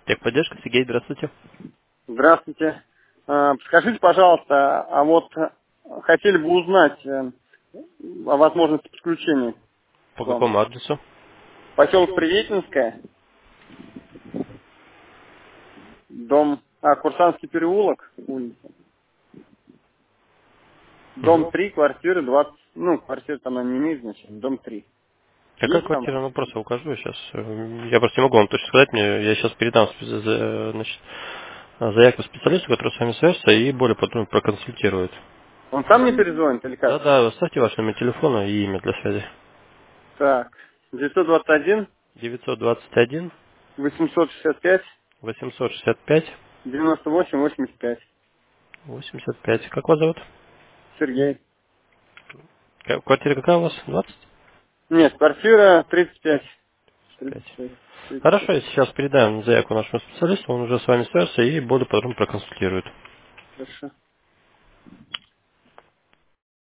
Техподдержка, Сергей, здравствуйте. Здравствуйте. Скажите, пожалуйста, хотели бы узнать о возможности подключения По к вам. какому адресу? Поселок Приветинская, Курсантский переулок, улица. Дом Мгм. 3, квартира 20, квартира там она не имеет значения, дом 3. Какая Есть там? квартира? Ну, просто укажу сейчас. Я просто не могу вам точно сказать. Я сейчас передам значит, заявку специалисту, который с вами свяжется и более подробно проконсультирует. Он сам мне перезвонит или как? Да-да, оставьте ваш номер телефона и имя для связи. Так, 921 921 865 865 98 85. 85. Как вас зовут? Сергей. Квартира какая у вас? 20? Нет, квартира 35. 5. 35. 35. Хорошо, я сейчас передаем заявку нашему специалисту, он уже с вами свяжется и более подробно проконсультирует. Хорошо.